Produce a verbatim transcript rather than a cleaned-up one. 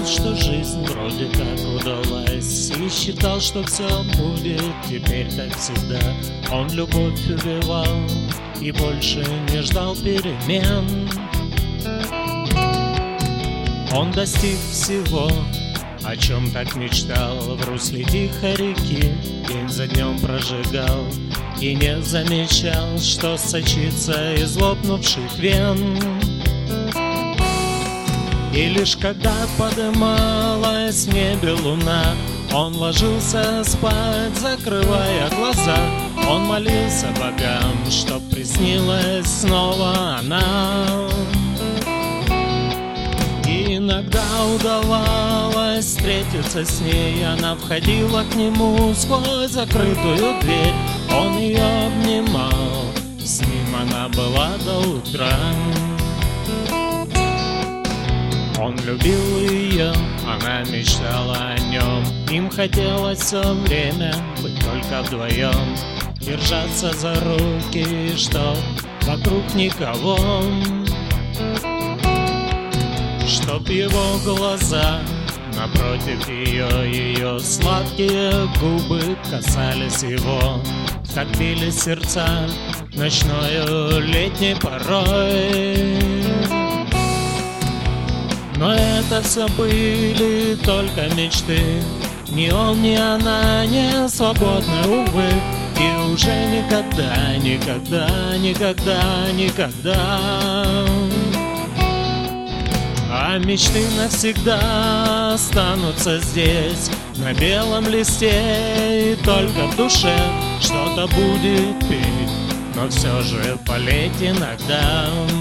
что жизнь вроде как удалась, и считал, что все будет теперь как всегда. Он любовь убивал и больше не ждал перемен. Он достиг всего, о чем так мечтал, в русле тихой реки день за днем прожигал и не замечал, что сочится из лопнувших вен. И лишь когда подымалась в небе луна, он ложился спать, закрывая глаза. Он молился богам, чтоб приснилась снова она. И иногда удавалось встретиться с ней, она входила к нему сквозь закрытую дверь. Он ее обнимал, с ним она была до утра. Он любил ее, она мечтала о нем. Им хотелось все время быть только вдвоем, держаться за руки, чтоб вокруг никого, чтоб его глаза напротив ее, ее сладкие губы касались его, как били сердца ночною летней порой. Но это все были только мечты, ни он, ни она не свободны, увы. И уже никогда, никогда, никогда, никогда. А мечты навсегда останутся здесь, на белом листе, и только в душе что-то будет петь, но все же болеть иногда.